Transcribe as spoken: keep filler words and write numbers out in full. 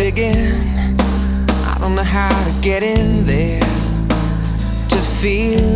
begin? I don't know how to get in there to feel